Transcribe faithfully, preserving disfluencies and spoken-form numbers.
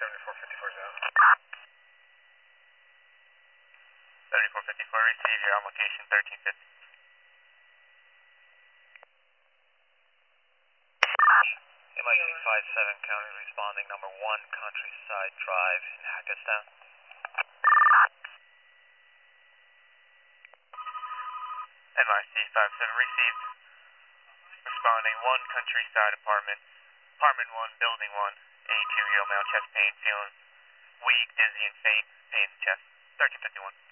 seventy-four fifty-four is out. seventy-four fifty-four, receive your on location thirteen fifty. M I C five seven County responding number one Countryside Drive in Hackettstown. M I C five seven received. Responding one Countryside Apartment, Apartment one, Building one, eighty-two year old male, chest pain, feeling weak, dizzy, and faint, pain in the chest. thirteen fifty-one.